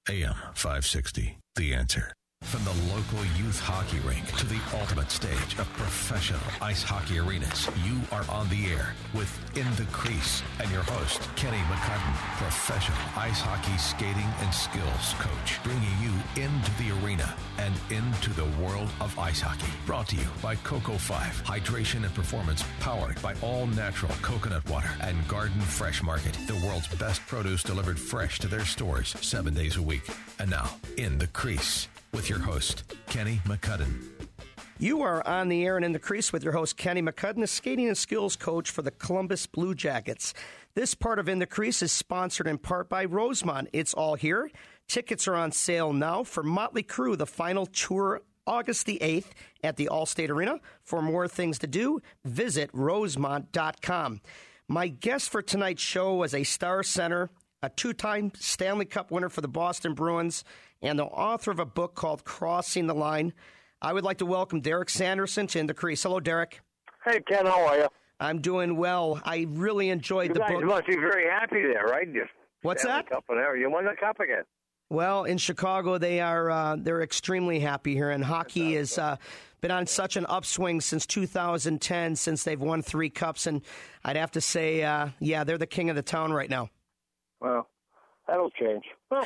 AM 560, The Answer. From the local youth hockey rink to the ultimate stage of professional ice hockey arenas, you are on the air with In the Crease and your host, Kenny McCutcheon, professional ice hockey skating and skills coach, bringing you into the arena and into the world of ice hockey. Brought to you by Coco 5, hydration and performance powered by all natural coconut water and Garden Fresh Market, the world's best produce delivered fresh to their stores 7 days a week. And now, In the Crease, with your host, Kenny McCutcheon. You are on the air and In the Crease with your host, Kenny McCutcheon, the skating and skills coach for the Columbus Blue Jackets. This part of In the Crease is sponsored in part by Rosemont. It's all here. Tickets are on sale now for Motley Crue, the final tour, August the 8th at the Allstate Arena. For more things to do, visit rosemont.com. My guest for tonight's show was a star center, a two-time Stanley Cup winner for the Boston Bruins, and the author of a book called Crossing the Line. I would like to welcome Derek Sanderson to In the Crease. Hello, Derek. Hey, Ken, how are you? I'm doing well. I really enjoyed the book. You must be very happy there, right? What's Stanley that? Cup and there. You won the cup again. Well, in Chicago, they're extremely happy here, and hockey has been on such an upswing since 2010, since they've won 3 cups, and I'd have to say, they're the king of the town right now. Well, that'll change.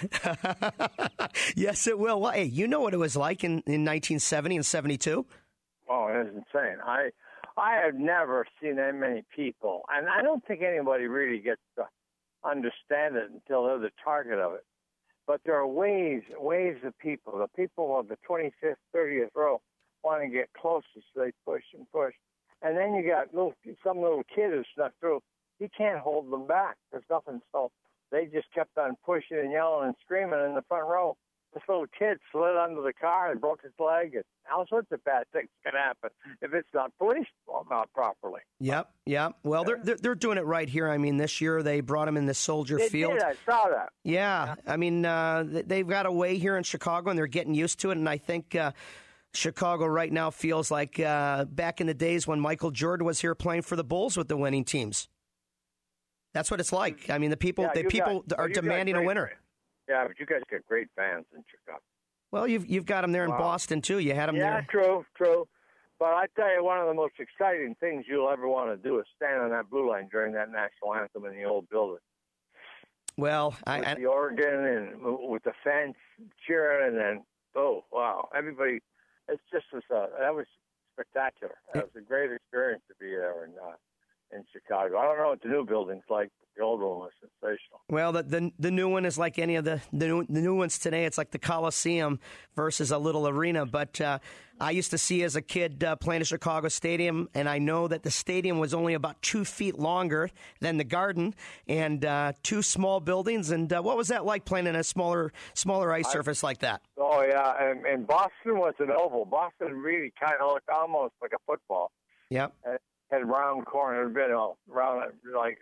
Yes, it will. Well, hey, you know what it was like in 1970 and 72? Oh, it was insane. I have never seen that many people, and I don't think anybody really gets to understand it until they're the target of it. But there are waves of people. The people of the 25th, 30th row want to get closer, so they push and push. And then you got some little kid who snuck through. He can't hold them back. There's nothing, so they just kept on pushing and yelling and screaming in the front row. This little kid slid under the car and broke his leg, and all sorts of bad things can happen if it's not policed properly. Yep. Well, they're doing it right here. I mean, this year they brought him in the Soldier Field. Did. I saw that. Yeah. I mean, they've got a way here in Chicago, and they're getting used to it, and I think Chicago right now feels like back in the days when Michael Jordan was here playing for the Bulls with the winning teams. That's what it's like. I mean, the people are demanding a winner. Yeah, but you guys get great fans in Chicago. Well, you've got them there in Boston, too. You had them there. Yeah, true. But I tell you, one of the most exciting things you'll ever want to do is stand on that blue line during that national anthem in the old building. Well, with the organ and with the fans cheering, and then, oh, wow. Everybody, that was spectacular. It was a great experience to be there in Chicago. I don't know what the new building's like. The old one was sensational. Well, the new one is like any of the new ones today. It's like the Coliseum versus a little arena. But I used to see as a kid playing at Chicago Stadium, and I know that the stadium was only about 2 feet longer than the Garden, and 2 small buildings. And what was that like playing in a smaller ice surface like that? Oh, yeah. And Boston was an oval. Boston really kind of looked almost like a football. Yep. Had round corner, been around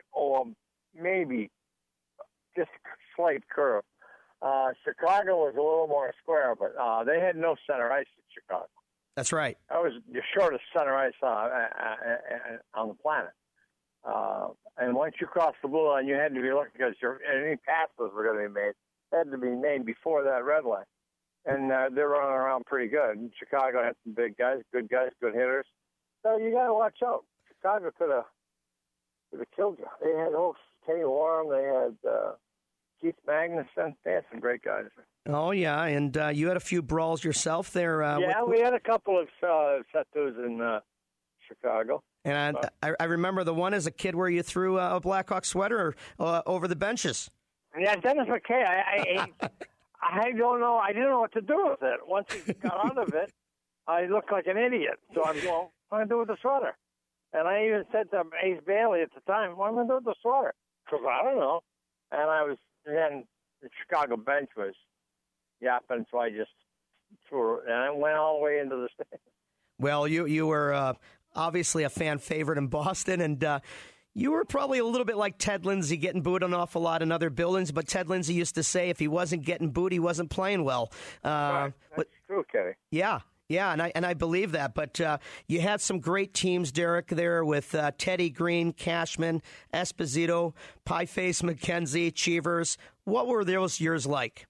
maybe just a slight curve. Chicago was a little more square, but they had no center ice in Chicago. That's right. That was the shortest center ice on the planet. And once you crossed the blue line, you had to be looking because any passes were going to be made had to be made before that red line. And they're running around pretty good. And Chicago had some big guys, good hitters. So you got to watch out. Chicago could have killed you. They had Kenny Warren. They had Keith Magnuson. They had some great guys. Oh, yeah, and you had a few brawls yourself there. We had a couple of set-tos in Chicago. And I remember the one as a kid where you threw a Blackhawk sweater over the benches. Yeah, Dennis McKay. I don't know. I didn't know what to do with it. Once he got out of it, I looked like an idiot. So I'm going, what am I going to do with the sweater? And I even said to Ace Bailey at the time, what am I going to do with the sweater? Because I don't know. And then the Chicago bench was yapping, so I just threw it. And I went all the way into the stand. Well, you were obviously a fan favorite in Boston, and you were probably a little bit like Ted Lindsay, getting booed an awful lot in other buildings. But Ted Lindsay used to say if he wasn't getting booed, he wasn't playing well. Right. That's true, Kenny. Yeah. Yeah, and I believe that. But you had some great teams, Derek, there with Teddy Green, Cashman, Esposito, Pieface, McKenzie, Cheevers. What were those years like?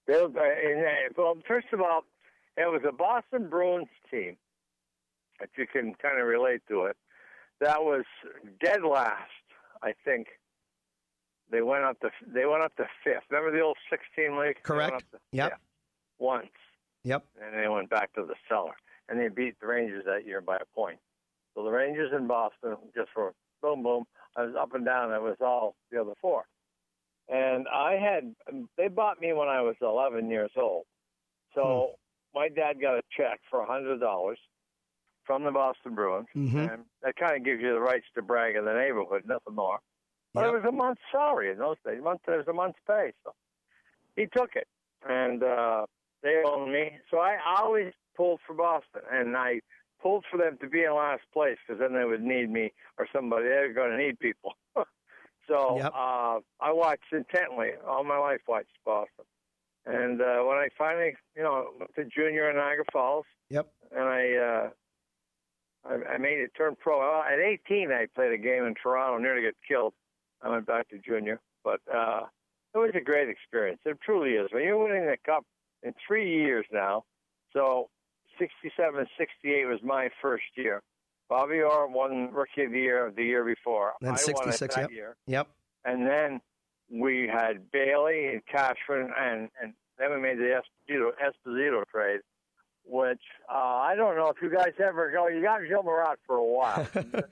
Well, first of all, it was a Boston Bruins team, if you can kind of relate to it. That was dead last, I think. They went up to fifth. Remember the old 16 league? Correct. Yep. Once. Yep. And they went back to the cellar, and they beat the Rangers that year by a point. So the Rangers in Boston just were boom, boom. I was up and down. It was all the other four. And they bought me when I was 11 years old. So my dad got a check for $100 from the Boston Bruins. Mm-hmm. And that kind of gives you the rights to brag in the neighborhood, nothing more. But It was a month's salary in those days. It was a month's pay. So he took it. And they owned me. So I always pulled for Boston. And I pulled for them to be in last place because then they would need me or somebody. They were going to need people. So I watched intently. All my life watched Boston. And when I finally, went to junior in Niagara Falls, and I made it turn pro. At 18, I played a game in Toronto, nearly got killed. I went back to junior. But it was a great experience. It truly is. When you're winning the Cup in 3 years now, so 67, 68 was my first year. Bobby Orr won Rookie of the year before. Then I 66, won it that year. Yep. And then we had Bailey and Cashman, and then we made the Esposito trade, which I don't know if you guys ever go. You got Gil Marat for a while.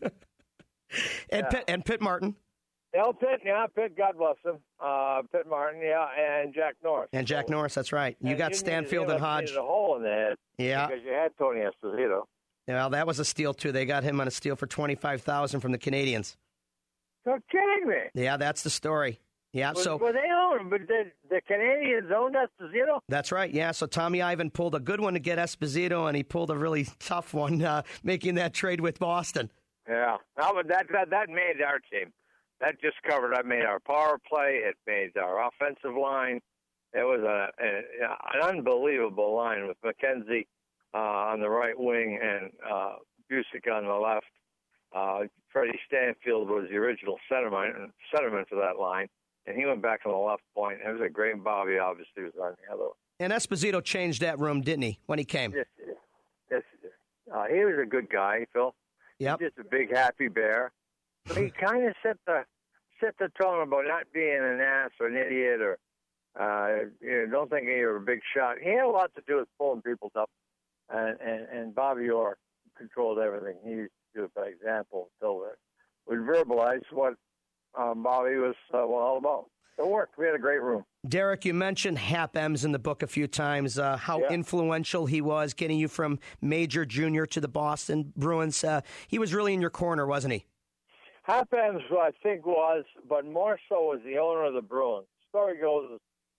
and Pitt Martin. Pitt, God bless him. Pitt Martin, and Jack Norris. And Jack Norris, that's right. You got Stanfield and Hodge. You needed a hole in the head. Yeah. Because you had Tony Esposito. Well, that was a steal, too. They got him on a steal for $25,000 from the Canadians. You're kidding me. Yeah, that's the story. Yeah, Well, they own him, but the Canadians owned Esposito? That's right, yeah. So Tommy Ivan pulled a good one to get Esposito, and he pulled a really tough one, making that trade with Boston. Yeah. But that made our team. That just covered. I made our power play. It made our offensive line. It was an unbelievable line with McKenzie on the right wing and Busick on the left. Freddie Stanfield was the original centerman for that line, and he went back on the left point. It was a great Bobby, obviously, was on the other. And Esposito changed that room, didn't he, when he came? Yes, he did. He was a good guy, Phil. Yep. He's just a big, happy bear. But he kind of set the tone about not being an ass or an idiot or don't think you're a big shot. He had a lot to do with pulling people up, and Bobby Orr controlled everything. He used to do it by example until we verbalized what Bobby was all about. It worked. We had a great room. Derek, you mentioned Hap Emms in the book a few times, how influential he was getting you from major, junior to the Boston Bruins. He was really in your corner, wasn't he? Hap Emms, I think, was, but more so was the owner of the Bruins. The story goes,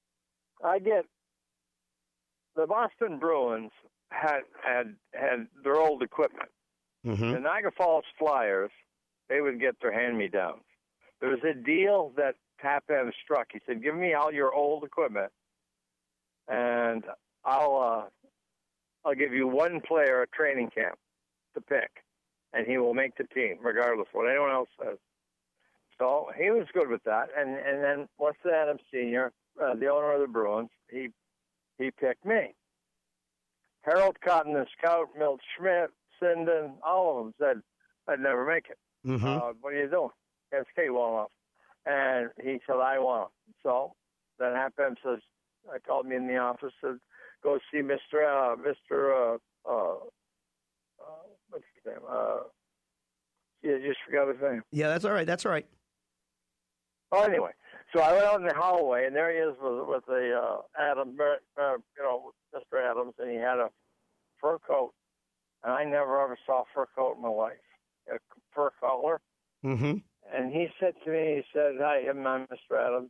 the Boston Bruins had their old equipment. Mm-hmm. The Niagara Falls Flyers, they would get their hand-me-downs. There was a deal that Hap Emms struck. He said, "Give me all your old equipment, and I'll give you one player at training camp to pick, and he will make the team regardless of what anyone else says." So he was good with that. And then Weston Adams Sr., the owner of the Bruins, he picked me. Harold Cotton, the scout, Milt Schmidt, Sinden, all of them said I'd never make it. Mm-hmm. What are you doing? Can't skate well enough. And he said, I want him. So then Hap Emms says, I called me in the office, said, go see Mr. What's his name? Yeah, just forgot his name. Yeah, that's all right. That's all right. Oh, anyway, so I went out in the hallway, and there he is with the Adams, Mr. Adams, and he had a fur coat, and I never ever saw a fur coat in my life, a fur collar. Mm-hmm. And he said to me, he said, "Hi, I'm Mr. Adams.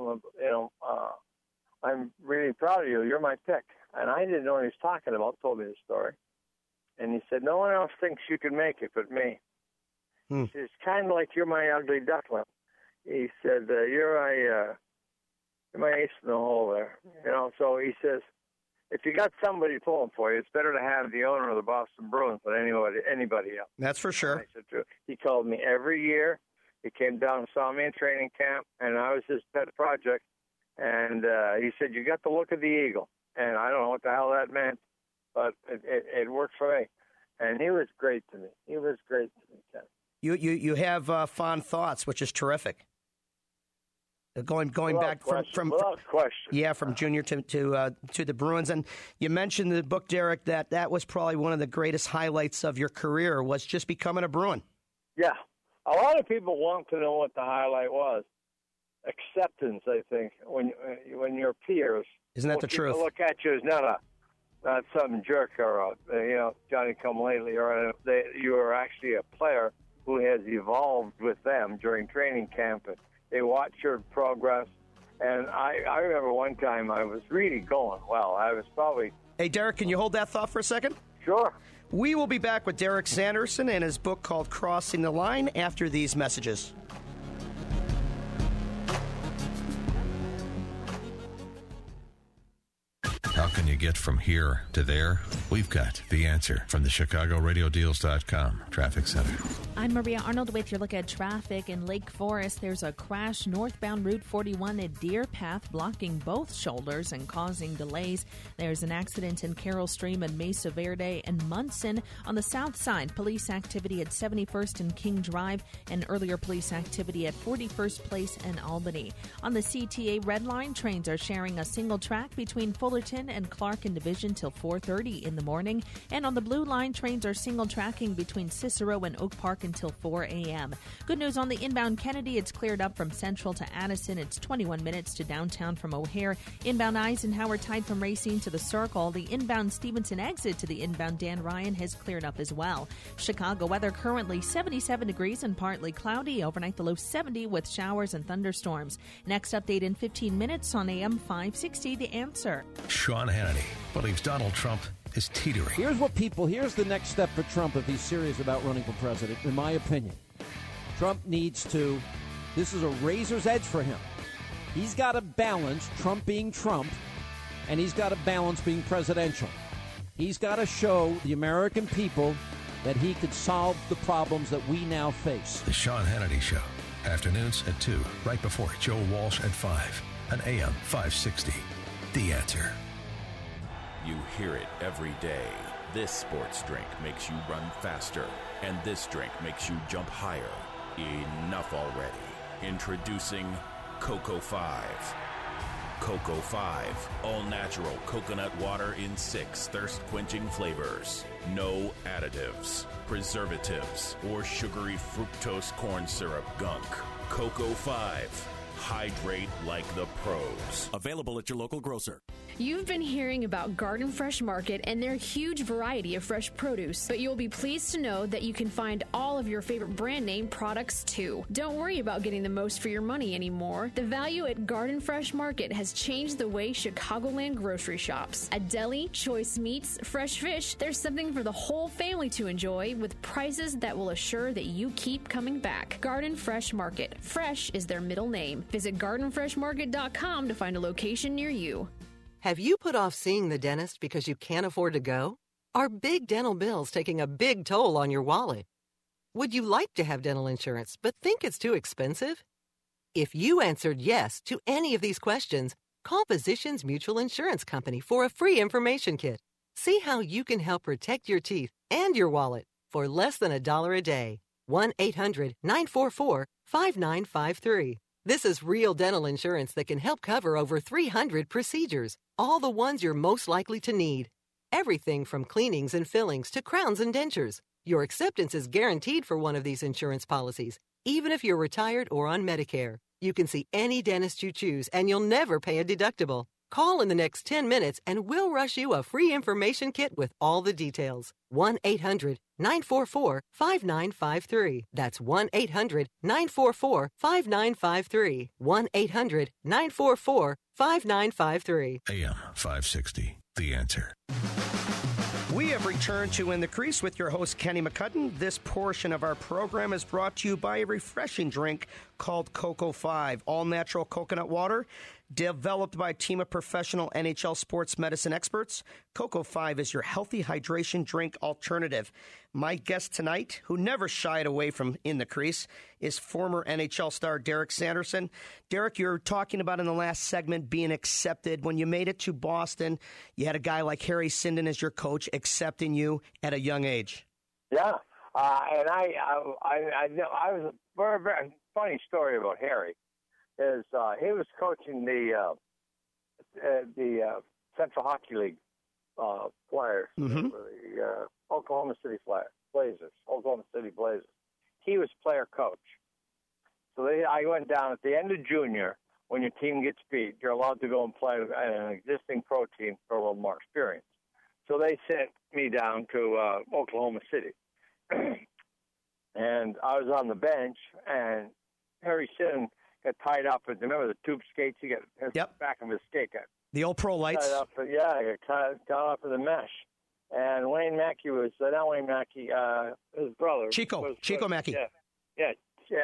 I'm really proud of you. You're my pick." And I didn't know what he was talking about. Told me the story, and he said, "No one else thinks you can make it but me." He said, "It's kind of like you're my ugly duckling." He said, "You're my ace in the hole there." So he says, if you got somebody pulling for you, it's better to have the owner of the Boston Bruins than anybody else. That's for sure. He called me every year. He came down and saw me in training camp, and I was his pet project. And he said, "You got the look of the eagle." And I don't know what the hell that meant, but it worked for me. And he was great to me. Ken. You have fond thoughts, which is terrific. Going back from question. From junior to the Bruins. And you mentioned in the book, Derek, that was probably one of the greatest highlights of your career, was just becoming a Bruin. Yeah. A lot of people want to know what the highlight was. Acceptance, I think, when your peers. Isn't that the truth? Look at you as not some jerk or Johnny come lately, or you are actually a player who has evolved with them during training camp. And they watch your progress. And I remember one time I was really going well. I was probably... Hey, Derek, can you hold that thought for a second? Sure. We will be back with Derek Sanderson and his book called Crossing the Line after these messages. How can you get from here to there? We've got the answer from the ChicagoRadioDeals.com Traffic Center. I'm Maria Arnold with your look at traffic in Lake Forest. There's a crash northbound Route 41 at Deer Path, blocking both shoulders and causing delays. There's an accident in Carroll Stream and Mesa Verde and Munson. On the south side, police activity at 71st and King Drive, and earlier police activity at 41st Place and Albany. On the CTA Red Line, trains are sharing a single track between Fullerton and Clark and Division till 4:30 in the morning. And on the Blue Line, trains are single tracking between Cicero and Oak Park until 4 a.m. Good news on the inbound Kennedy. It's cleared up from Central to Addison. It's 21 minutes to downtown from O'Hare. Inbound Eisenhower tied from Racine to the Circle. The inbound Stevenson exit to the inbound Dan Ryan has cleared up as well. Chicago weather currently 77 degrees and partly cloudy. Overnight the low 70 with showers and thunderstorms. Next update in 15 minutes on AM 560, The Answer. Sean Hannity believes Donald Trump is teetering. Here's the next step for Trump if he's serious about running for president, in my opinion. Trump needs to, this is a razor's edge for him. He's got to balance Trump being Trump, and he's got to balance being presidential. He's got to show the American people that he could solve the problems that we now face. The Sean Hannity Show, afternoons at 2, right before Joe Walsh at 5, on AM 560. The Answer. You hear it every day. This sports drink makes you run faster, and this drink makes you jump higher. Enough already. Introducing Cocoa 5. Cocoa 5, all natural coconut water in 6 thirst-quenching flavors. No additives, preservatives, or sugary fructose corn syrup gunk. Cocoa 5. Hydrate like the pros. Available at your local grocer. You've been hearing about Garden Fresh Market and their huge variety of fresh produce, but you'll be pleased to know that you can find all of your favorite brand name products too. Don't worry about getting the most for your money anymore. The value at Garden Fresh Market has changed the way Chicagoland grocery shops. A deli, choice meats, fresh fish, there's something for the whole family to enjoy with prices that will assure that you keep coming back. Garden Fresh Market. Fresh is their middle name. Visit gardenfreshmarket.com to find a location near you. Have you put off seeing the dentist because you can't afford to go? Are big dental bills taking a big toll on your wallet? Would you like to have dental insurance but think it's too expensive? If you answered yes to any of these questions, call Physicians Mutual Insurance Company for a free information kit. See how you can help protect your teeth and your wallet for less than $1 a day. 1-800-944-5953. This is real dental insurance that can help cover over 300 procedures, all the ones you're most likely to need. Everything from cleanings and fillings to crowns and dentures. Your acceptance is guaranteed for one of these insurance policies, even if you're retired or on Medicare. You can see any dentist you choose, and you'll never pay a deductible. Call in the next 10 minutes, and we'll rush you a free information kit with all the details. 1-800-944-5953. That's 1-800-944-5953. 1-800-944-5953. AM 560. The Answer. We have returned to In the Crease with your host, Kenny McCudden. This portion of our program is brought to you by a refreshing drink called Cocoa 5, all-natural coconut water. Developed by a team of professional NHL sports medicine experts, Cocoa 5 is your healthy hydration drink alternative. My guest tonight, who never shied away from In the Crease, is former NHL star Derek Sanderson. Derek, you're talking about in the last segment being accepted. When you made it to Boston, you had a guy like Harry Sinden as your coach accepting you at a young age. Yeah, and I was a very, very funny story about Harry. Is he was coaching the Central Hockey League Flyers, the Oklahoma City Blazers. He was player coach. So I went down at the end of junior. When your team gets beat, you're allowed to go and play an existing pro team for a little more experience. So they sent me down to Oklahoma City, and I was on the bench, and Harry Sinden got tied up. Remember the tube skates? He got the back of his skate got the old pro lights. Tied up, got caught up in the mesh. And Wayne Mackey was not Wayne Mackey, his brother Chico Mackey. Yeah.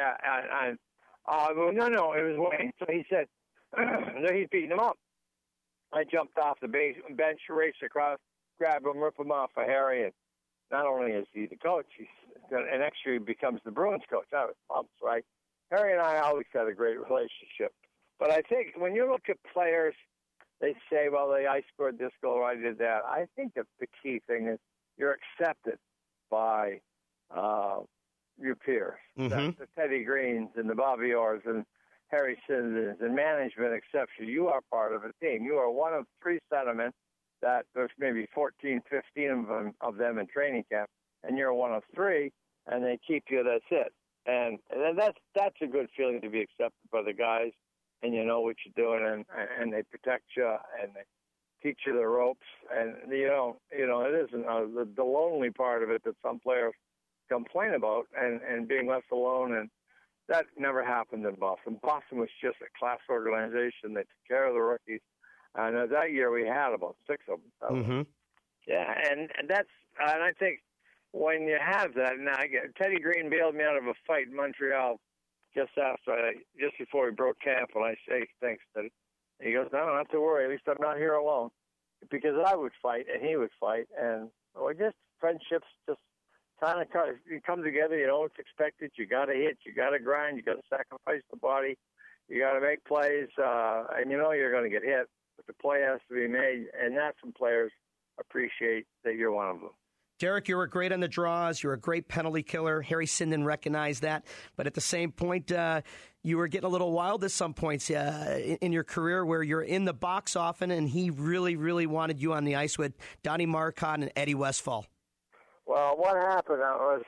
No, it was Wayne. So he said he's beating him up. I jumped off the bench, raced across, grabbed him, ripped him off for Harry, and not only is he the coach, and next year he becomes the Bruins coach. I was pumped, right? Harry and I always had a great relationship. But I think when you look at players, they say, well, I scored this goal, I did that. I think that the key thing is you're accepted by your peers. The Teddy Greens and the Bobby Orrs and Harry Sindens and management accepts you. You are part of a team. You are one of 3 centermen that there's maybe 14, 15 of them in training camp, and you're one of 3, and they keep you, that's it. And that's a good feeling to be accepted by the guys, and you know what you're doing, and they protect you, and they teach you the ropes. And it isn't the lonely part of it that some players complain about, and being left alone, and that never happened in Boston. Boston was just a class organization. They took care of the rookies, and that year we had about 6 of them. Yeah, and I think. When you have that, now Teddy Green bailed me out of a fight in Montreal just before we broke camp, and I say thanks to him. He goes, no, not to worry. At least I'm not here alone, because I would fight and he would fight, and just friendships just kind of come together. You know what's expected. You got to hit, you got to grind, you got to sacrifice the body, you got to make plays, and you know you're going to get hit, but the play has to be made, and that's when players appreciate that you're one of them. Derek, you were great on the draws. You were a great penalty killer. Harry Sinden recognized that. But at the same point, you were getting a little wild at some points in your career where you're in the box often, and he really, really wanted you on the ice with Donnie Marcotte and Eddie Westfall. Well, what happened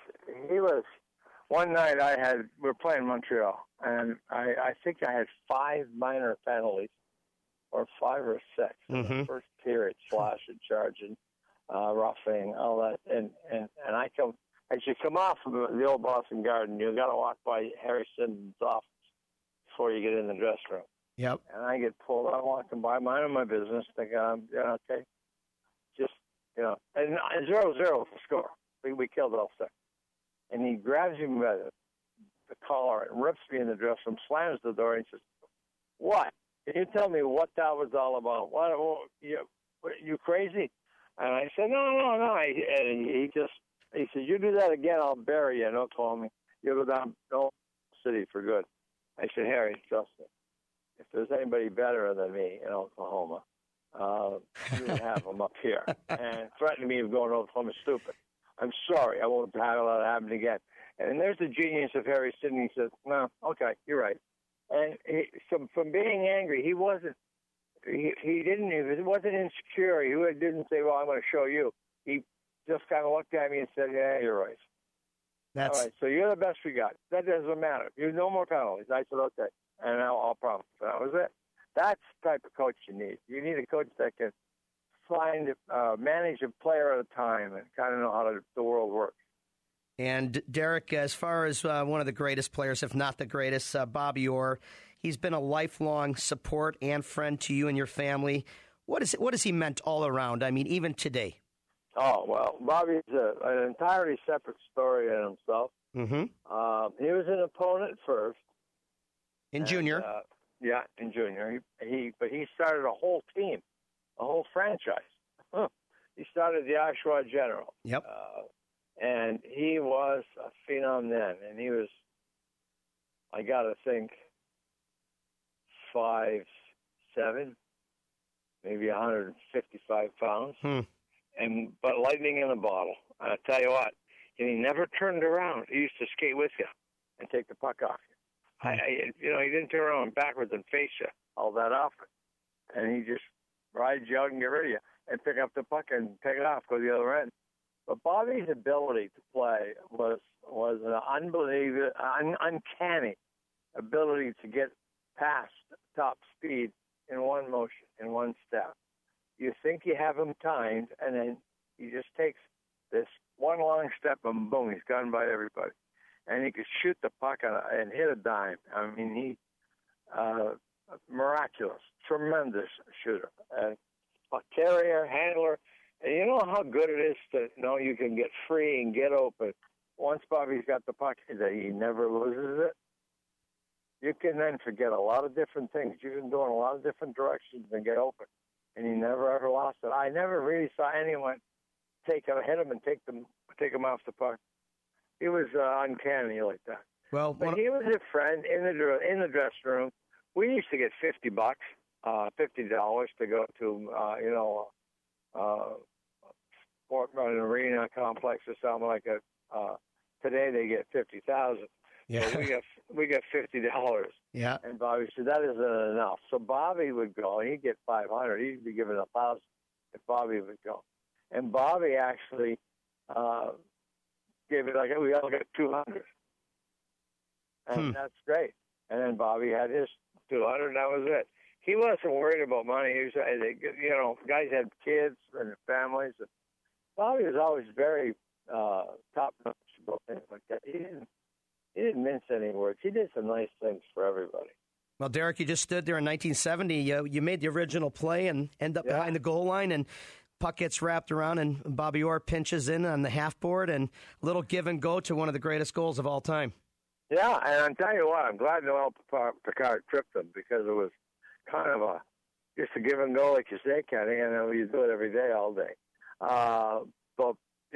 one night we were playing Montreal, and I think I had 5 minor penalties, or 5 or 6 in the first period, slashing, charging, roughing, all that, and I come as you come off of the old Boston Garden, you got to walk by Harry Sinden's office before you get in the dressing room. Yep. And I get pulled. I'm walking by, minding my business, thinking, okay, just and 0-0 the score. We killed all 6, and he grabs me by the collar and rips me in the dressing room, slams the door, and he says, "What? Can you tell me what that was all about? What you crazy?" And I said, no. And he said, you do that again, I'll bury you in Oklahoma. You'll go down to Oklahoma City for good. I said, Harry, trust me. If there's anybody better than me in Oklahoma, you would have them up here. And threatening me of going to Oklahoma stupid. I'm sorry, I won't have that happen again. And there's the genius of Harry Sinden. He says, no, okay, you're right. And from being angry, he wasn't. He wasn't insecure. He didn't say, well, I'm going to show you. He just kind of looked at me and said, yeah, you're right. All right, so you're the best we got. That doesn't matter. There's no more penalties. I said, okay. And I'll promise. That was it. That's the type of coach you need. You need a coach that can manage a player at a time and kind of know how the world works. And Derek, as far as one of the greatest players, if not the greatest, Bobby Orr, he's been a lifelong support and friend to you and your family. What has he meant all around? I mean, even today. Oh, well, Bobby's an entirely separate story in himself. Mm-hmm. He was an opponent first. In junior. Yeah, in junior. But he started a whole team, a whole franchise. He started the Oshawa General. Yep. And he was a phenom then. And he was, I got to think, 5'7", maybe 155 pounds. But lightning in a bottle. I'll tell you what, and he never turned around. He used to skate with you and take the puck off you. He didn't turn around backwards and face you all that often. And he just rides you out and get rid of you and pick up the puck and take it off, go to the other end. But Bobby's ability to play was an unbelievable, uncanny ability to get past top speed in one motion, in one step. You think you have him timed, and then he just takes this one long step, and boom, he's gone by everybody. And he could shoot the puck and hit a dime. I mean, he miraculous, tremendous shooter, and puck carrier, handler. And you know how good it is to know you can get free and get open. Once Bobby's got the puck, he never loses it. You can then forget a lot of different things. You can go in a lot of different directions and get open. And he never ever lost it. I never really saw anyone hit him and take him off the puck. He was uncanny like that. Well, but he was a friend in the dressing room. We used to get $50, $50 to go to an arena complex or something like that. Today they get $50,000. Yeah. So we got $50. Yeah. And Bobby said that isn't enough. So Bobby would go. He'd get $500. He'd be given $1,000 if Bobby would go. And Bobby actually gave it we all got $200, and that's great. And then Bobby had his $200, and that was it. He wasn't worried about money. He was, guys had kids and families. Bobby was always very top-notch about things like that. He didn't mince any words. He did some nice things for everybody. Well, Derek, you just stood there in 1970. You made the original play and end up behind the goal line, and puck gets wrapped around, and Bobby Orr pinches in on the half board, and a little give and go to one of the greatest goals of all time. Yeah, and I'll tell you what, I'm glad Noel Picard tripped him, because it was kind of just a give and go, like you say, Kenny, and you do it every day, all day. But,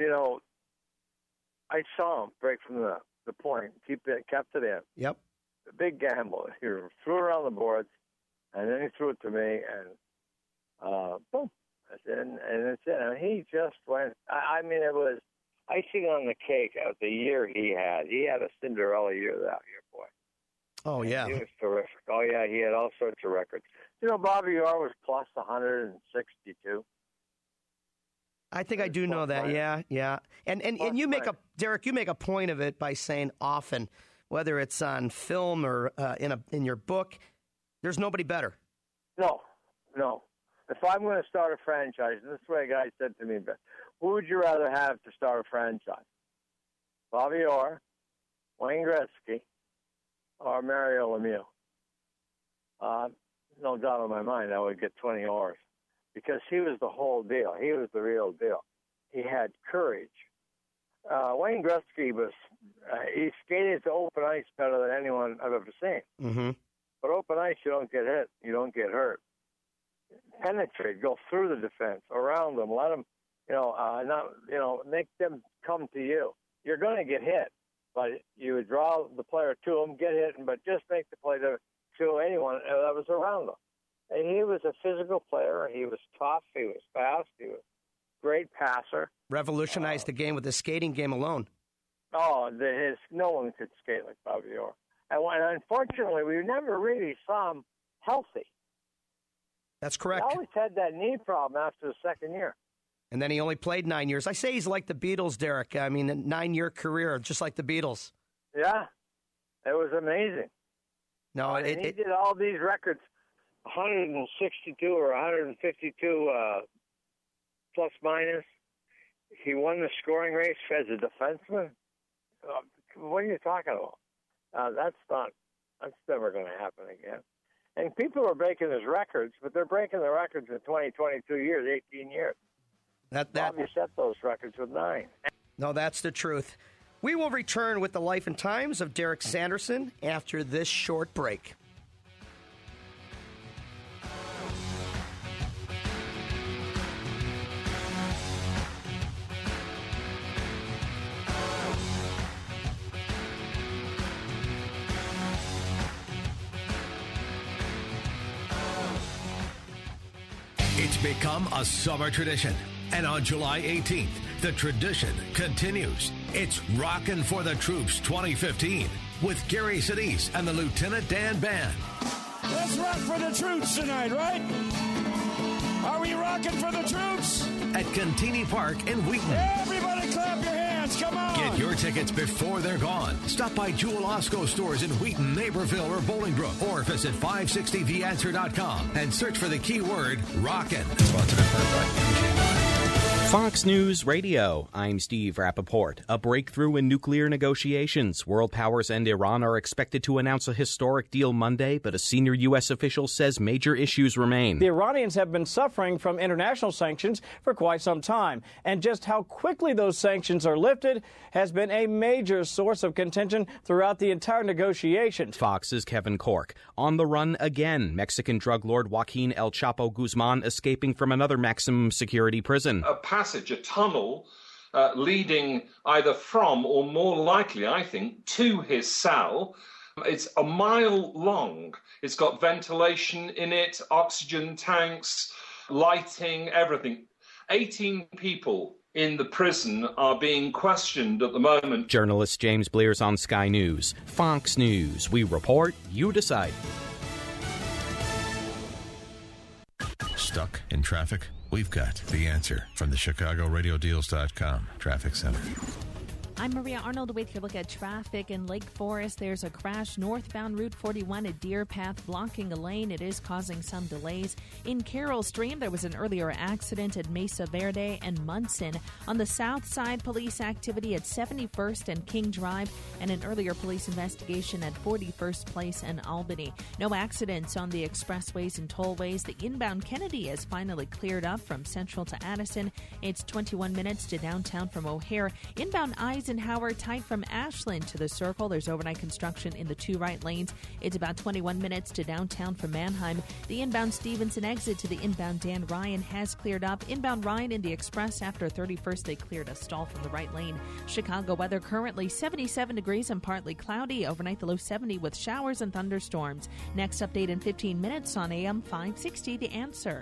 I saw him break from the point, kept it in. Yep. A big gamble. He threw around the boards, and then he threw it to me, and boom. And that's it. And he just went. I mean, it was icing on the cake of the year he had. He had a Cinderella year that year, boy. Oh, yeah. He was terrific. Oh, yeah, he had all sorts of records. Bobby Orr was plus 162. I think I do know that. Yeah. And you make Derek, you make a point of it by saying often, whether it's on film or in your book, there's nobody better. No. If I'm going to start a franchise, and this is what a guy said to me, who would you rather have to start a franchise? Bobby Orr, Wayne Gretzky, or Mario Lemieux? No doubt in my mind I would get 20 Orrs, because he was the whole deal. He was the real deal. He had courage. Wayne Gretzky he skated to open ice better than anyone I've ever seen. Mm-hmm. But open ice, you don't get hit. You don't get hurt. Penetrate, go through the defense, around them, let them, make them come to you. You're going to get hit, but you would draw the player to them, get hit, but just make the play to anyone that was around them. And he was a physical player. He was tough. He was fast. He was a great passer. Revolutionized the game with the skating game alone. Oh, no one could skate like Bobby Orr. And unfortunately, we never really saw him healthy. That's correct. He always had that knee problem after the second year. And then he only played 9 years. I say he's like the Beatles, Derek. I mean, a 9-year career, just like the Beatles. Yeah, it was amazing. No, he did all these records, 162 or 152 plus minus. He won the scoring race as a defenseman. What are you talking about? That's never going to happen again. And people are breaking his records, but they're breaking the records in 20, 22 years, 18 years. Bobby set those records with 9. No, that's the truth. We will return with the life and times of Derek Sanderson after this short break. It's become a summer tradition. And on July 18th, the tradition continues. It's Rockin' for the Troops 2015 with Gary Sinise and the Lieutenant Dan Band. Let's rock for the troops tonight, right? Are we rocking for the troops? At Cantini Park in Wheaton. Everybody clap your hands, come on! Get your tickets before they're gone. Stop by Jewel Osco stores in Wheaton, Naperville, or Bolingbrook, or visit 560theanswer.com and search for the keyword Rockin'. Sponsored in part by MG. Fox News Radio. I'm Steve Rappaport. A breakthrough in nuclear negotiations. World powers and Iran are expected to announce a historic deal Monday, but a senior U.S. official says major issues remain. The Iranians have been suffering from international sanctions for quite some time, and just how quickly those sanctions are lifted has been a major source of contention throughout the entire negotiations. Fox's Kevin Corke. On the run again. Mexican drug lord Joaquin El Chapo Guzman escaping from another maximum security prison. A passage, a tunnel leading either from or more likely, I think, to his cell. It's a mile long. It's got ventilation in it, oxygen tanks, lighting, everything. 18 people in the prison are being questioned at the moment. Journalist James Blears on Sky News. Fox News. We report, you decide. Stuck in traffic? We've got the answer from the ChicagoRadioDeals.com Traffic Center. I'm Maria Arnold with your look at traffic in Lake Forest. There's a crash northbound Route 41 at Deer Path blocking a lane. It is causing some delays. In Carroll Stream, there was an earlier accident at Mesa Verde and Munson. On the south side, police activity at 71st and King Drive, and an earlier police investigation at 41st Place and Albany. No accidents on the expressways and tollways. The inbound Kennedy is finally cleared up from Central to Addison. It's 21 minutes to downtown from O'Hare. Inbound Eisenhower tight from Ashland to the Circle. There's overnight construction in the two right lanes. It's about 21 minutes to downtown from Manheim. The inbound Stevenson exit to the inbound Dan Ryan has cleared up. Inbound Ryan in the Express after 31st, they cleared a stall from the right lane. Chicago weather currently 77 degrees and partly cloudy. Overnight the low 70 with showers and thunderstorms. Next update in 15 minutes on AM 560 The Answer.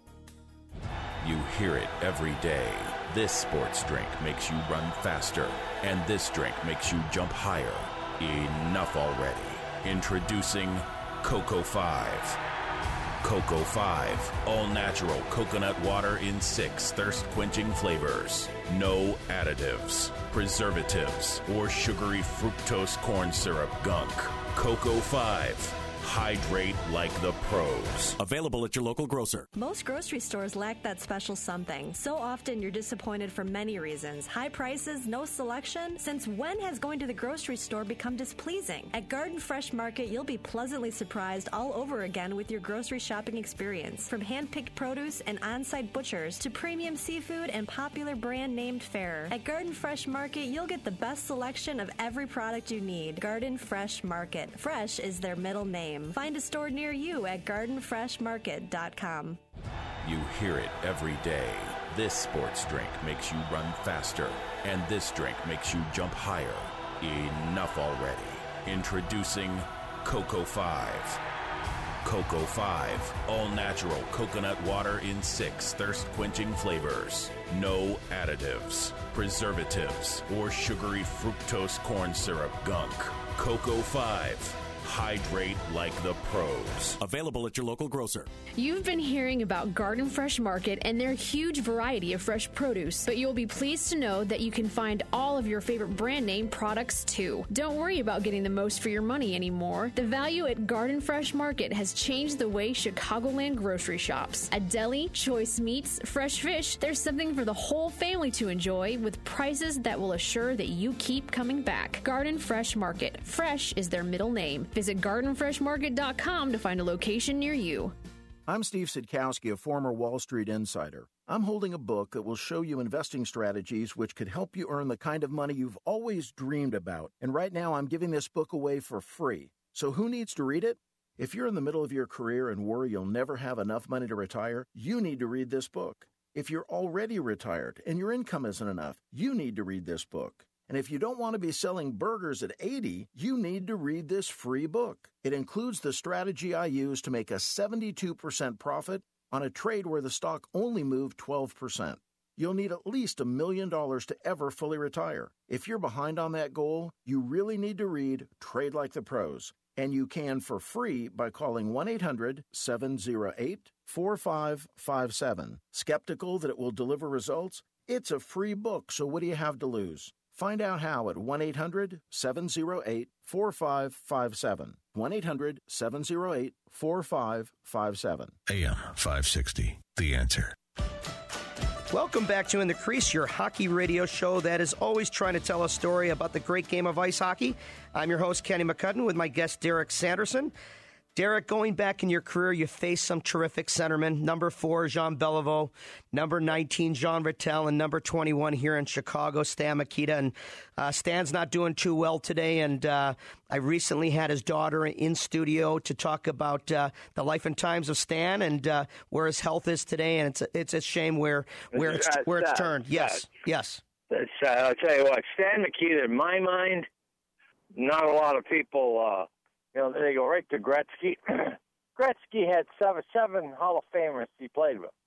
You hear it every day. This sports drink makes you run faster, and this drink makes you jump higher. Enough already. Introducing Cocoa 5. Cocoa 5, all-natural coconut water in 6 thirst-quenching flavors. No additives, preservatives, or sugary fructose corn syrup gunk. Cocoa 5. Hydrate like the pros. Available at your local grocer. Most grocery stores lack that special something. So often you're disappointed for many reasons. High prices, no selection. Since when has going to the grocery store become displeasing? At Garden Fresh Market, you'll be pleasantly surprised all over again with your grocery shopping experience. From hand-picked produce and on-site butchers to premium seafood and popular brand named fare. At Garden Fresh Market, you'll get the best selection of every product you need. Garden Fresh Market. Fresh is their middle name. Find a store near you at gardenfreshmarket.com. You hear it every day. This sports drink makes you run faster, and this drink makes you jump higher. Enough already. Introducing Cocoa 5. Cocoa 5, all-natural coconut water in 6 thirst-quenching flavors. No additives, preservatives, or sugary fructose corn syrup gunk. Cocoa 5. Hydrate like the pros. Available at your local grocer. You've been hearing about Garden Fresh Market and their huge variety of fresh produce, but you'll be pleased to know that you can find all of your favorite brand name products too. Don't worry about getting the most for your money anymore. The value at Garden Fresh Market has changed the way Chicagoland grocery shops. A deli, choice meats, fresh fish, there's something for the whole family to enjoy with prices that will assure that you keep coming back. Garden Fresh Market. Fresh is their middle name. Visit gardenfreshmarket.com to find a location near you. I'm Steve Sidkowski, a former Wall Street insider. I'm holding a book that will show you investing strategies which could help you earn the kind of money you've always dreamed about. And right now, I'm giving this book away for free. So who needs to read it? If you're in the middle of your career and worry you'll never have enough money to retire, you need to read this book. If you're already retired and your income isn't enough, you need to read this book. And if you don't want to be selling burgers at 80, you need to read this free book. It includes the strategy I use to make a 72% profit on a trade where the stock only moved 12%. You'll need at least $1 million to ever fully retire. If you're behind on that goal, you really need to read Trade Like the Pros. And you can for free by calling 1-800-708-4557. Skeptical that it will deliver results? It's a free book, so what do you have to lose? Find out how at 1-800-708-4557. 1-800-708-4557. AM 560, The Answer. Welcome back to In the Crease, your hockey radio show that is always trying to tell a story about the great game of ice hockey. I'm your host, Kenny McCudden, with my guest, Derek Sanderson. Derek, going back in your career, you faced some terrific centermen. Number 4, Jean Beliveau. Number 19, Jean Rattel. And number 21 here in Chicago, Stan Mikita. And Stan's not doing too well today. And I recently had his daughter in studio to talk about the life and times of Stan and where his health is today. And it's a shame where it's turned. Yes. I'll tell you what, Stan Mikita, in my mind, not a lot of people... they go right to Gretzky. Gretzky had seven Hall of Famers he played with.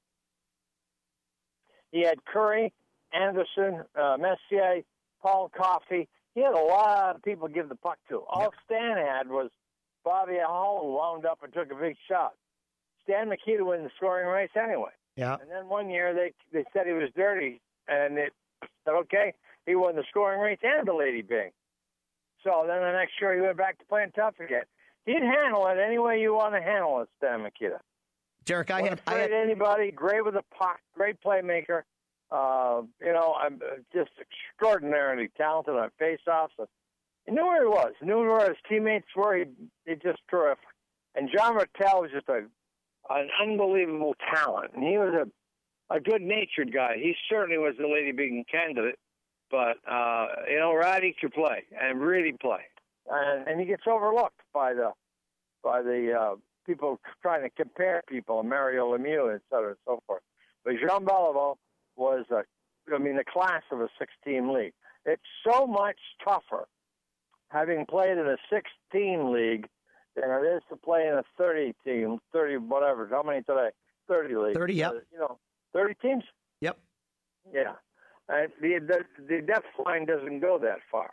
He had Curry, Anderson, Messier, Paul Coffey. He had a lot of people give the puck to. All Stan had was Bobby Hall, who wound up and took a big shot. Stan Mikita won the scoring race anyway. Yeah. And then one year they said he was dirty, and it said, okay, he won the scoring race and the Lady Byng. So then the next year he went back to playing tough again. He'd handle it any way you want to handle it, Stan Mikita. Derek, I had anybody, great with a puck, great playmaker. I'm just extraordinarily talented on face-offs. He knew where he was. He knew where his teammates were. He's just terrific. And Jean Rattel was just an unbelievable talent. And he was a good-natured guy. He certainly was the Lady Byng candidate. But, Ratty could play and really play. And he gets overlooked by the people trying to compare people, Mario Lemieux, et cetera, and so forth. But Jean Beliveau was, the class of a 6-team league. It's so much tougher having played in a 6-team league than it is to play in a 30-team, 30 whatever. How many today? 30 league. 30, yep. 30 teams? Yep. Yeah. The depth line doesn't go that far.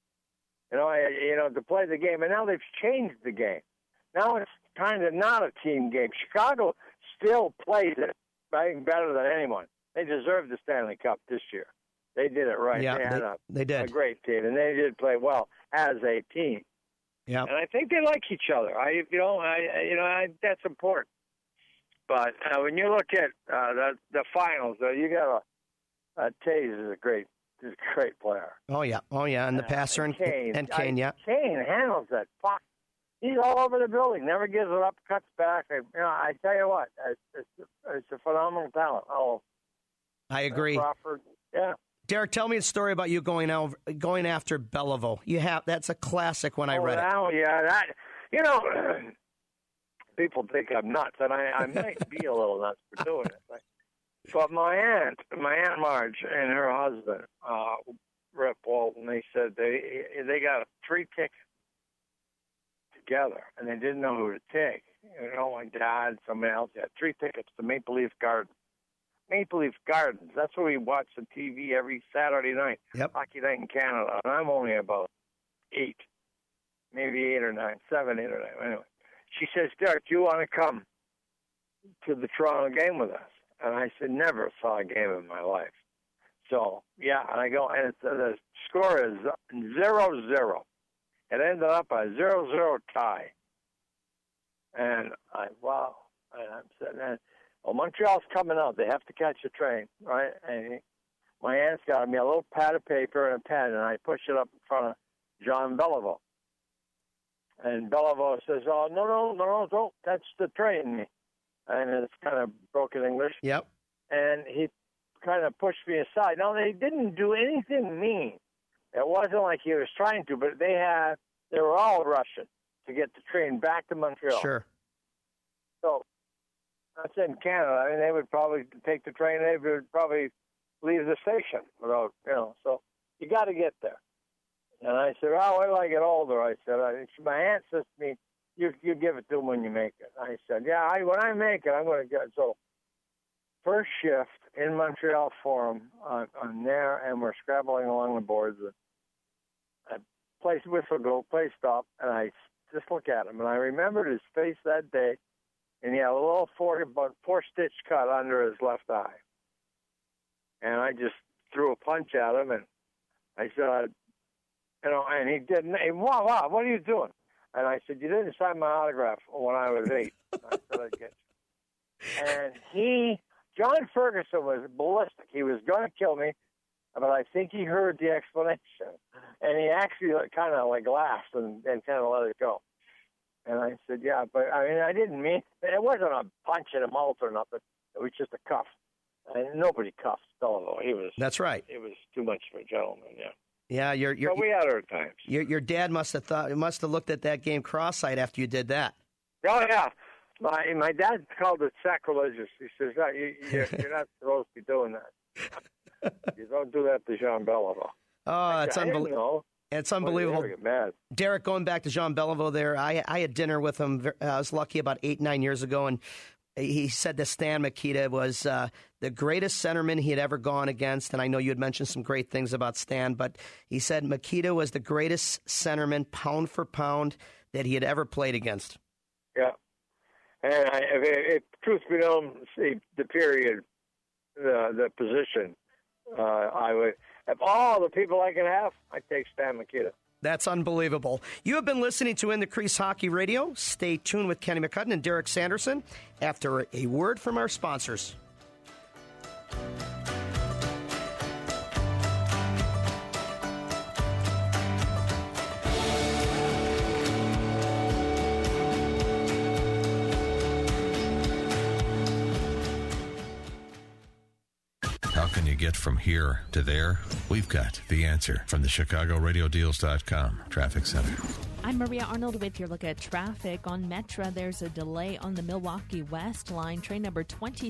To play the game. And now they've changed the game. Now it's kind of not a team game. Chicago still plays it, I think, better than anyone. They deserved the Stanley Cup this year. They did it right. Yeah, they did a great team, and they did play well as a team. Yeah. And I think they like each other. That's important. But when you look at the finals, you got Taves is a great player. Oh yeah, and the passer and Kane, yeah. Kane handles that puck. He's all over the building. Never gives it up, cuts back. I tell you what, it's a phenomenal talent. I agree. Crawford, yeah. Derek, tell me a story about you going after Beliveau. That's a classic when I read it. Oh yeah, people think I'm nuts, and I might be a little nuts for doing it. But my aunt Marge and her husband, Rip Walton, they said they got 3 tickets together, and they didn't know who to take. My dad, somebody else had 3 tickets to Maple Leaf Gardens. Maple Leaf Gardens. That's where we watch on TV every Saturday night. Yep. Hockey night in Canada. And I'm only about 8, maybe 8 or 9, 7, 8 or 9. Anyway, she says, Derek, do you want to come to the Toronto game with us? And I said, never saw a game in my life. So, yeah, and I go, and the score is 0-0. It ended up a 0-0 tie. And wow. And I'm sitting there. Well, Montreal's coming out. They have to catch a train, right? And my aunt's got me a little pad of paper and a pen, and I push it up in front of Jean Beliveau. And Beliveau says, oh, no, don't touch the train. And it's kind of broken English. Yep. And he kind of pushed me aside. Now, they didn't do anything mean. It wasn't like he was trying to, but they were all rushing to get the train back to Montreal. Sure. So that's in Canada. I mean, they would probably take the train. They would probably leave the station without, So you got to get there. And I said, oh, wait till I get older. I said, my aunt says to me, you give it to them when you make it. I said, yeah, when I make it, I'm going to get it. So first shift in Montreal Forum, I'm there, and we're scrabbling along the boards. I place whistle go, play stop, and I just look at him. And I remembered his face that day, and he had a little four-stitch cut under his left eye. And I just threw a punch at him, and I said, and he didn't. Wow, what are you doing? And I said, you didn't sign my autograph when I was 8. I said I'd get you. And John Ferguson was ballistic. He was going to kill me, but I think he heard the explanation. And he actually kind of laughed and kind of let it go. And I said, yeah, but I mean, I didn't mean it wasn't a punch in the mouth or nothing. It was just a cuff. And nobody cuffs Beliveau. That's right. It was too much for a gentleman, yeah. Yeah, but we had our times. Your dad must have looked at that game cross-eyed after you did that. Oh yeah, my dad called it sacrilegious. He says, you're not supposed to be doing that. You don't do that to Jean Beliveau. Oh, it's unbelievable. It's unbelievable. Mad. Derek, going back to Jean Beliveau there, I had dinner with him. I was lucky about 8-9 years ago, and he said that Stan Mikita was the greatest centerman he had ever gone against. And I know you had mentioned some great things about Stan, but he said Mikita was the greatest centerman, pound for pound, that he had ever played against. Yeah. And if truth be known, the period, the position, I would, of all the people I can have, I'd take Stan Mikita. That's unbelievable. You have been listening to In the Crease Hockey Radio. Stay tuned with Kenny McCudden and Derek Sanderson after a word from our sponsors. How can you get from here to there? We've got the answer from the ChicagoRadioDeals.com Traffic Center. I'm Maria Arnold with your look at traffic. On Metra, there's a delay on the Milwaukee West line. Train number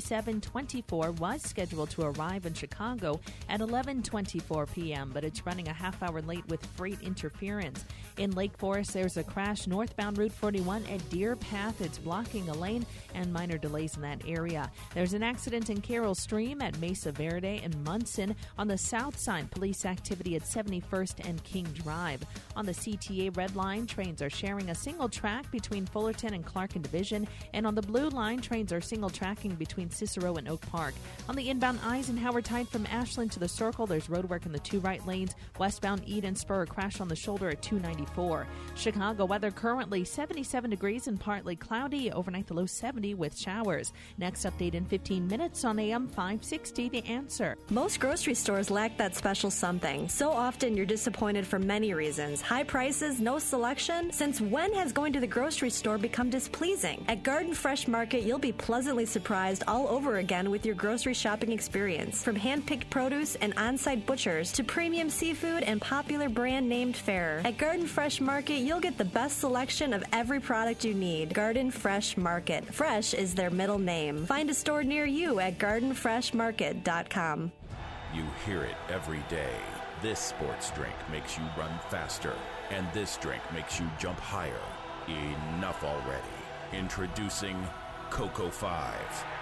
2724 was scheduled to arrive in Chicago at 11:24 p.m., but it's running a half hour late with freight interference. In Lake Forest, there's a crash northbound Route 41 at Deer Path. It's blocking a lane and minor delays in that area. There's an accident in Carroll Stream at Mesa Verde and Munson. On the south side, police activity at 71st and King Drive. On the CTA Red Line, trains are sharing a single track between Fullerton and Clark and Division, and on the Blue Line, trains are single tracking between Cicero and Oak Park. On the inbound Eisenhower Tide from Ashland to the Circle, there's roadwork in the 2 right lanes. Westbound Eden Spur, a crash on the shoulder at 294. Chicago weather currently 77 degrees and partly cloudy. Overnight the low 70 with showers. Next update in 15 minutes on AM 560, The Answer. Most grocery stores lack that special something. So often you're disappointed for many reasons. High prices, no selection. Since when has going to the grocery store become displeasing? At Garden Fresh Market, you'll be pleasantly surprised all over again with your grocery shopping experience. From hand-picked produce and on-site butchers to premium seafood and popular brand-named fare. At Garden Fresh Market, you'll get the best selection of every product you need. Garden Fresh Market. Fresh is their middle name. Find a store near you at gardenfreshmarket.com. You hear it every day. This sports drink makes you run faster, and this drink makes you jump higher. Enough already. Introducing Cocoa 5.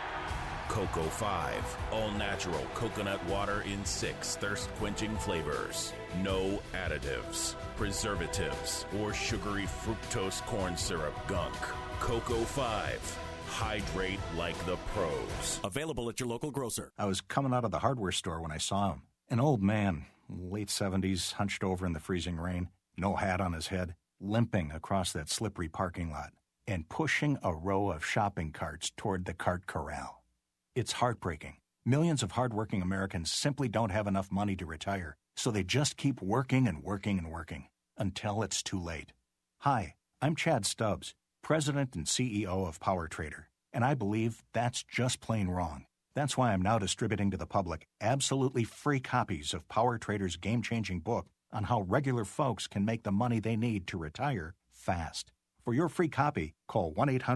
Cocoa 5, all natural coconut water in 6 thirst-quenching flavors. No additives, preservatives, or sugary fructose corn syrup gunk. Cocoa 5. Hydrate like the pros. Available at your local grocer. I was coming out of the hardware store when I saw him. An old man, late 70s, hunched over in the freezing rain, no hat on his head, limping across that slippery parking lot, and pushing a row of shopping carts toward the cart corral. It's heartbreaking. Millions of hardworking Americans simply don't have enough money to retire, so they just keep working and working and working until it's too late. Hi, I'm Chad Stubbs, President and CEO of PowerTrader, and I believe that's just plain wrong. That's why I'm now distributing to the public absolutely free copies of PowerTrader's game-changing book on how regular folks can make the money they need to retire fast. For your free copy, call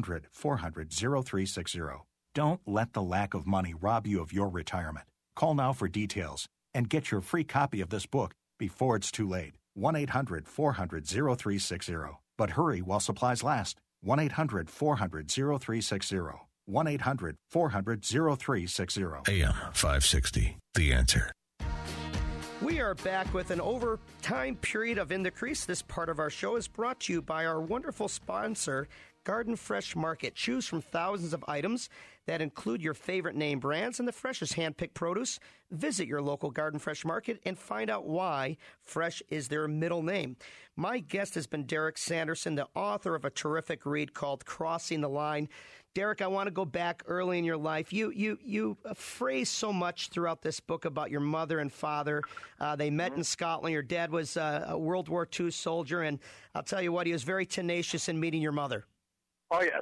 1-800-400-0360. Don't let the lack of money rob you of your retirement. Call now for details and get your free copy of this book before it's too late. 1-800-400-0360. But hurry while supplies last. 1-800-400-0360. 1-800-400-0360. AM 560, The Answer. We are back with an overtime period of In the Crease. This part of our show is brought to you by our wonderful sponsor, Garden Fresh Market. Choose from thousands of items that include your favorite name brands and the freshest hand-picked produce. Visit your local Garden Fresh Market and find out why Fresh is their middle name. My guest has been Derek Sanderson, the author of a terrific read called Crossing the Line. Derek, I want to go back early in your life. You phrase so much throughout this book about your mother and father. They met in Scotland. Your dad was a World War II soldier, and I'll tell you what, he was very tenacious in meeting your mother. Oh, yes.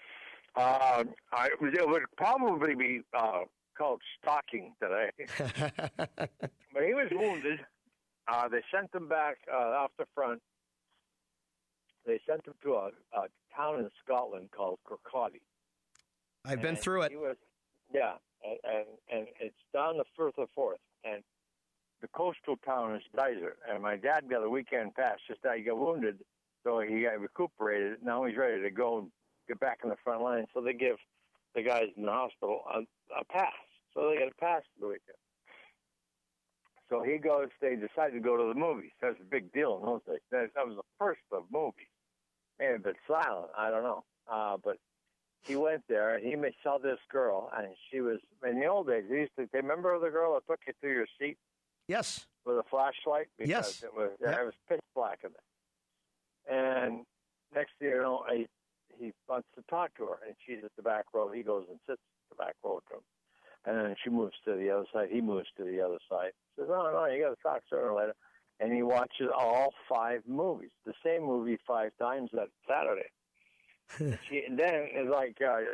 It would probably be called stalking today. But he was wounded. They sent him back off the front. They sent him to a town in Scotland called Kirkcaldy. I've been through it. And it's down the Firth of Forth, and the coastal town is Geyser. And my dad got a weekend pass. Just that he got wounded, so he got recuperated. Now he's ready to go and get back in the front line. So they give the guys in the hospital a pass. So they get a pass for the weekend. So he goes. They decide to go to the movies. That's a big deal in those days. That was the first of movies. Maybe a bit silent. I don't know. But he went there, and he saw this girl, and she was, in the old days, they remember the girl that took you to your seat? Yes. With a flashlight? Because yes. It was pitch black in there. And next thing you know, he wants to talk to her, and she's at the back row. He goes and sits at the back row to him. And then she moves to the other side. He moves to the other side. He says, no, you got to talk sooner or later. And he watches all 5 movies, the same movie 5 times that Saturday. And then it's like,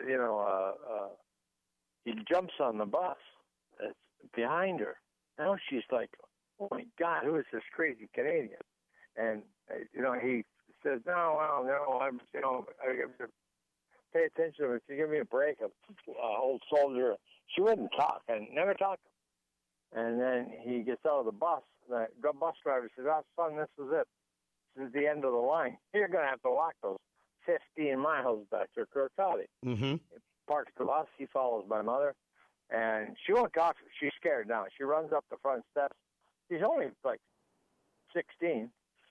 he jumps on the bus that's behind her. Now she's like, oh, my God, who is this crazy Canadian? And, he says, no, I have to pay attention. If you give me a break, an old soldier. She wouldn't talk and never talked to him. And then he gets out of the bus. The bus driver says, son, this is it. This is the end of the line. You're going to have to walk those 15 miles back to Kirkcaldy. Mm-hmm. Parks the bus. He follows my mother. And she won't talk. She's scared now. She runs up the front steps. She's only like 16.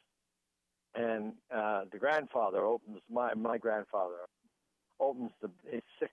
And the grandfather opens, my grandfather opens it's 6'6".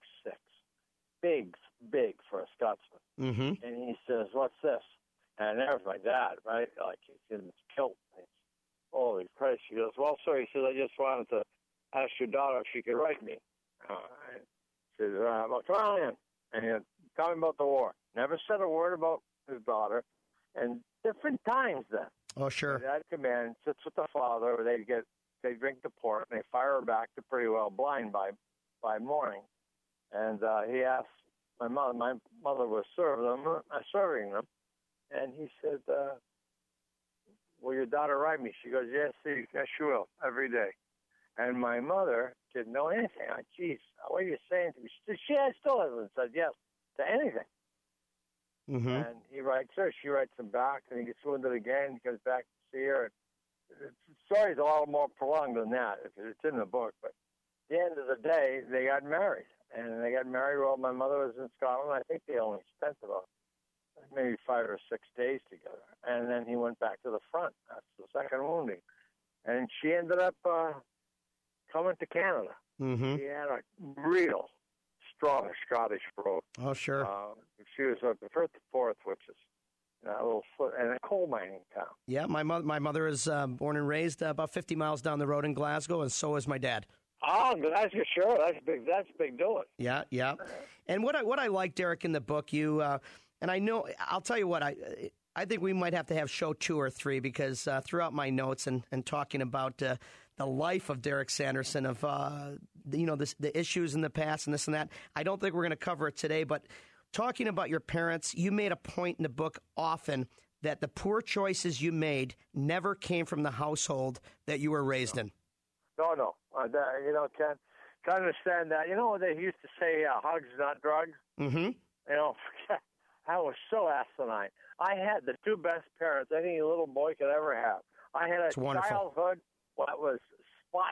Big for a Scotsman. Mm-hmm. And he says, what's this? And there's my dad, right? Like he's in his kilt. Holy Christ. She goes, well, sir, he says, I just wanted to ask your daughter if she could write me. I said, well, come on in. And he tell me about the war. Never said a word about his daughter. And different times then. Oh, sure. My dad come in, sits with the father. They drink the port, and they fire her back to pretty well blind by morning. And he asked my mother. My mother was serving them, and he said, "Will your daughter write me?" She goes, "Yes, she will every day." And my mother didn't know anything. Geez, what are you saying to me? She still hasn't said yes to anything. Mm-hmm. And he writes her. She writes him back, and he gets wounded again. He goes back to see her. The story's a lot more prolonged than that. It's in the book, but at the end of the day, they got married. And they got married while my mother was in Scotland. I think they only spent about maybe 5 or 6 days together. And then he went back to the front. That's the second wounding. And she ended up coming to Canada. Mm-hmm. She had a real strong Scottish brogue. Oh, sure. She was at the Firth of Forth, which is a little and a coal mining town. Yeah, my mother is born and raised about 50 miles down the road in Glasgow, and so is my dad. Oh, Glasgow, sure. That's big doing. Yeah. And what I like, Derek, in the book, you and I know, I'll tell you what, I think we might have to have show 2 or 3 because throughout my notes and talking about the life of Derek Sanderson, of the issues in the past and this and that, I don't think we're going to cover it today. But talking about your parents, you made a point in the book often that the poor choices you made never came from the household that you were raised in. No. Can't understand that. You know what they used to say, hugs, not drugs? Mm-hmm. I was so asinine. I had the 2 best parents any little boy could ever have. I had a childhood that was spotless,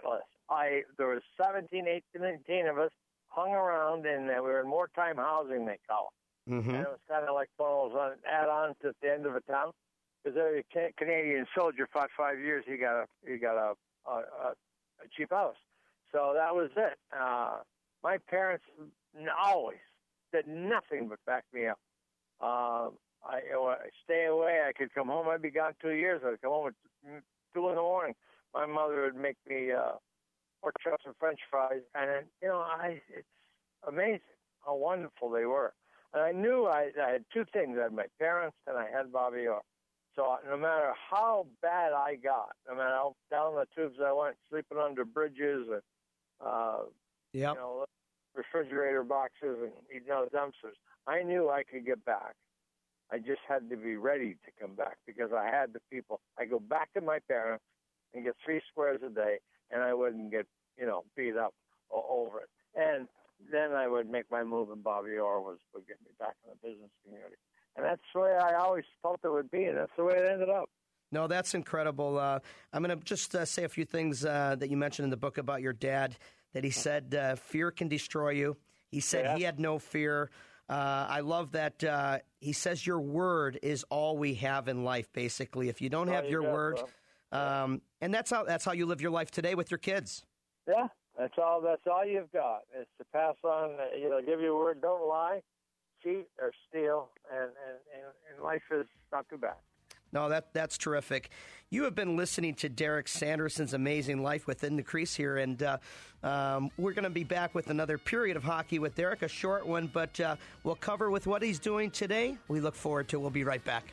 There was 17, 18 of us hung around, and we were in wartime housing, they call it. Mm-hmm. And it was kind of like one of those add-ons at the end of a town. Because every Canadian soldier fought 5 years, he got a cheap house. So that was it. My parents always did nothing but back me up. I stay away. I could come home. I'd be gone 2 years. I'd come home at 2 in the morning. My mother would make me pork chops and French fries, and it's amazing how wonderful they were. And I knew I had two things: I had my parents, and I had Bobby Orr. So no matter how bad I got, no matter how down the tubes I went, sleeping under bridges and refrigerator boxes and eating out of dumpsters, I knew I could get back. I just had to be ready to come back because I had the people. I go back to my parents and get 3 squares a day, and I wouldn't get beat up over it. And then I would make my move, and Bobby Orr would get me back in the business community. And that's the way I always felt it would be, and that's the way it ended up. No, that's incredible. I'm going to just say a few things that you mentioned in the book about your dad, that he said fear can destroy you. He said he had no fear. I love that he says your word is all we have in life, basically. If you don't have your word, and that's how you live your life today with your kids. Yeah, that's all you've got is to pass on, give your word, don't lie, cheat or steal, and life is not too bad. No, that's terrific. You have been listening to Derek Sanderson's Amazing Life Within the Crease here, and we're going to be back with another period of hockey with Derek, a short one, but we'll cover with what he's doing today. We look forward to it. We'll be right back.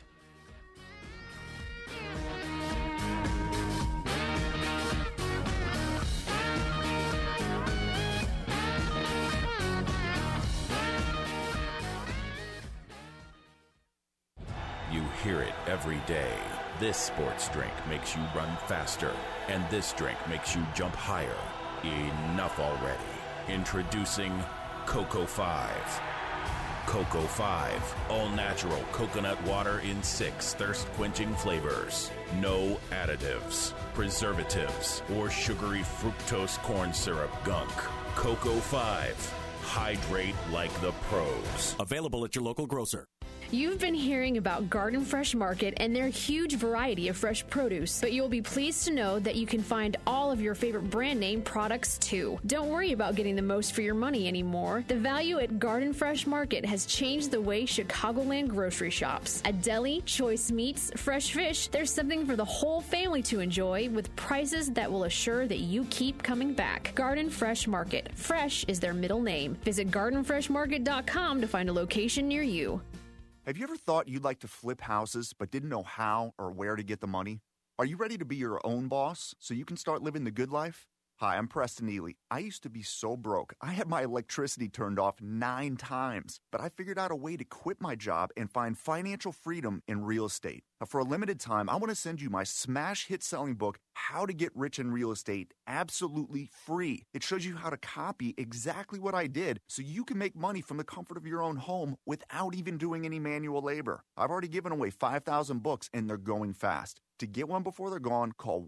You hear it every day. This sports drink makes you run faster, and this drink makes you jump higher. Enough already. Introducing Cocoa 5. Cocoa 5, all natural coconut water in 6 thirst-quenching flavors. No additives, preservatives, or sugary fructose corn syrup gunk. Cocoa 5. Hydrate like the pros. Available at your local grocer. You've been hearing about Garden Fresh Market and their huge variety of fresh produce, but you'll be pleased to know that you can find all of your favorite brand name products too. Don't worry about getting the most for your money anymore. The value at Garden Fresh Market has changed the way Chicagoland grocery shops. A deli, choice meats, fresh fish, there's something for the whole family to enjoy with prices that will assure that you keep coming back. Garden Fresh Market. Fresh is their middle name. Visit gardenfreshmarket.com to find a location near you. Have you ever thought you'd like to flip houses but didn't know how or where to get the money? Are you ready to be your own boss so you can start living the good life? Hi, I'm Preston Ely. I used to be so broke. I had my electricity turned off 9 times, but I figured out a way to quit my job and find financial freedom in real estate. Now, for a limited time, I want to send you my smash hit selling book, How to Get Rich in Real Estate, absolutely free. It shows you how to copy exactly what I did so you can make money from the comfort of your own home without even doing any manual labor. I've already given away 5,000 books and they're going fast. To get one before they're gone, call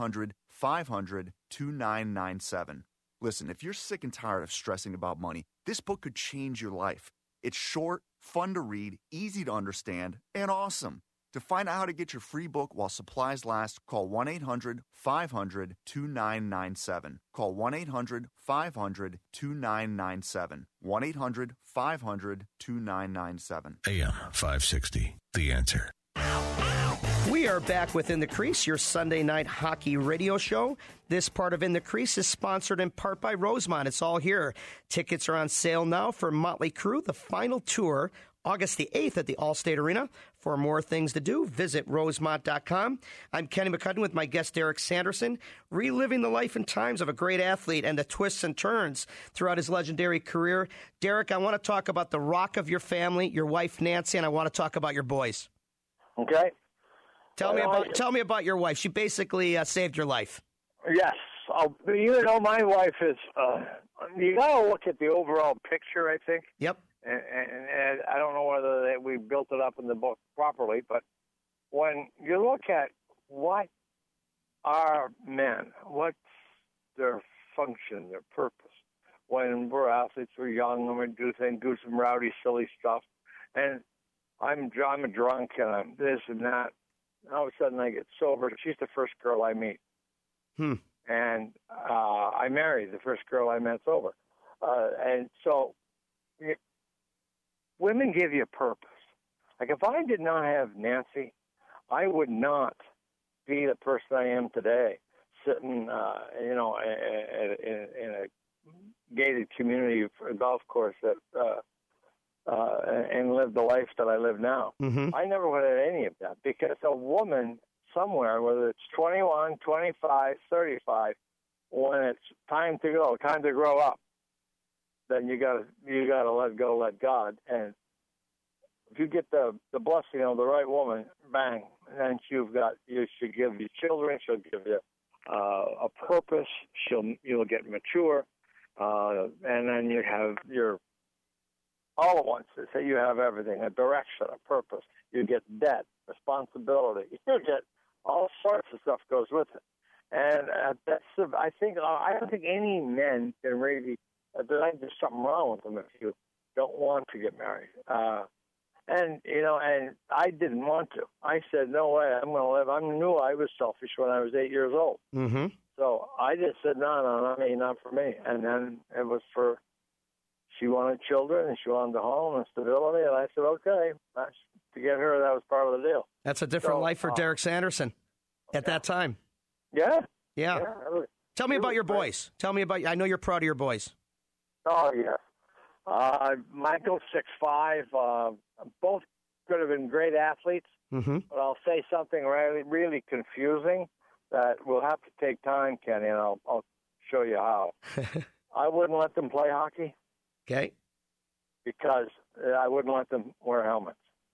1-800-500-2997. Listen, if you're sick and tired of stressing about money, this book could change your life. It's short, fun to read, easy to understand, and awesome. To find out how to get your free book while supplies last, call 1-800-500-2997. Call 1-800-500-2997. 1-800-500-2997. AM 560, The Answer. We are back with In the Crease, your Sunday night hockey radio show. This part of In the Crease is sponsored in part by Rosemont. It's all here. Tickets are on sale now for Motley Crue, the final tour, August the 8th at the Allstate Arena. For more things to do, visit rosemont.com. I'm Kenny McCudden with my guest Derek Sanderson, reliving the life and times of a great athlete and the twists and turns throughout his legendary career. Derek, I want to talk about the rock of your family, your wife Nancy, and I want to talk about your boys. Okay. Tell me about your wife. She basically saved your life. Yes. My wife is, you got to look at the overall picture, I think. Yep. And I don't know whether we built it up in the book properly, but when you look at what are men, what's their function, their purpose. When we're athletes, we're young, and we do some rowdy, silly stuff. And I'm a drunk, and I'm this and that. All of a sudden, I get sober. She's the first girl I meet. And I married the first girl I met sober. And so women give you a purpose. Like if I did not have Nancy, I would not be the person I am today, sitting, in a gated community golf course that and live the life that I live now. I never would have any of that because a woman somewhere, whether it's 21, 25, 35, when it's time to go, time to grow up, then you gotta let go, let God. And if you get the blessing of the right woman, bang, then you should give you children, she'll give you a purpose, you'll get mature, and then you have your all at once. So you have everything, a direction, a purpose. You get debt, responsibility. You get all sorts of stuff goes with it. And I don't think any men can really, there's something wrong with them if you don't want to get married. And I didn't want to. I said, no way, I'm going to live. I knew I was selfish when I was 8 years old. So I just said, no, not for me. And then it was she wanted children and she wanted a home and stability. And I said, okay, to get her, that was part of the deal. That's a different life for Derek Sanderson at that time. Yeah. Tell me about your boys. I know you're proud of your boys. Oh, yeah. Michael's 6'5". Both could have been great athletes, but I'll say something really, really confusing that will have to take time, Kenny, and I'll show you how. I wouldn't let them play hockey. Okay. Because I wouldn't let them wear helmets.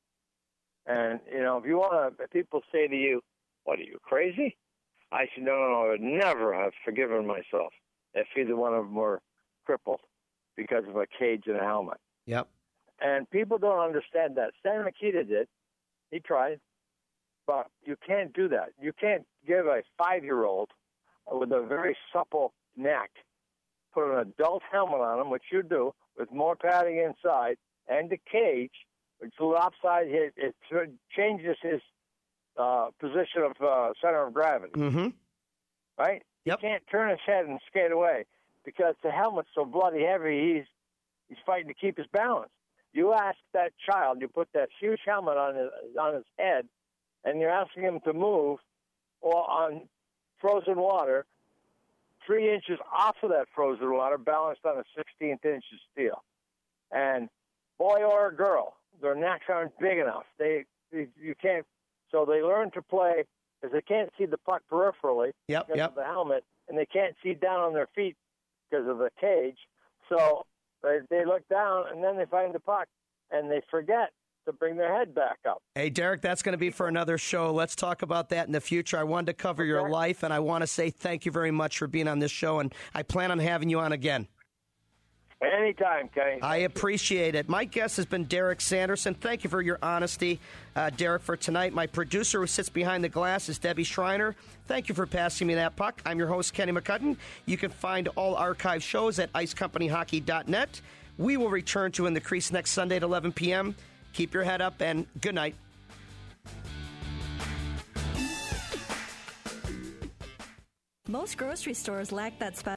And, if people say to you, what, are you crazy? I said, no, I would never have forgiven myself if either one of them were crippled because of a cage and a helmet. Yep. And people don't understand that. Stan Mikita did. He tried. But you can't do that. You can't give a 5-year-old with a very supple neck, put an adult helmet on him, which you do, with more padding inside, and the cage, which is lopsided. It changes his position of center of gravity. Right? Yep. He can't turn his head and skate away because the helmet's so bloody heavy, he's fighting to keep his balance. You ask that child, you put that huge helmet on his head, and you're asking him to move or on frozen water 3 inches off of that frozen water, balanced on a 16th inch of steel. And boy or a girl, their necks aren't big enough. You can't. So they learn to play because they can't see the puck peripherally because of the helmet, and they can't see down on their feet because of the cage. So they look down, and then they find the puck, and they forget to bring their head back up. Hey, Derek, that's going to be for another show. Let's talk about that in the future. I wanted to cover your life, and I want to say thank you very much for being on this show, and I plan on having you on again. Anytime, Kenny. I appreciate it. My guest has been Derek Sanderson. Thank you for your honesty, Derek, for tonight. My producer who sits behind the glass is Debbie Schreiner. Thank you for passing me that puck. I'm your host, Kenny McCutcheon. You can find all archive shows at icecompanyhockey.net. We will return to In the Crease next Sunday at 11 p.m. Keep your head up, and good night. Most grocery stores lack that special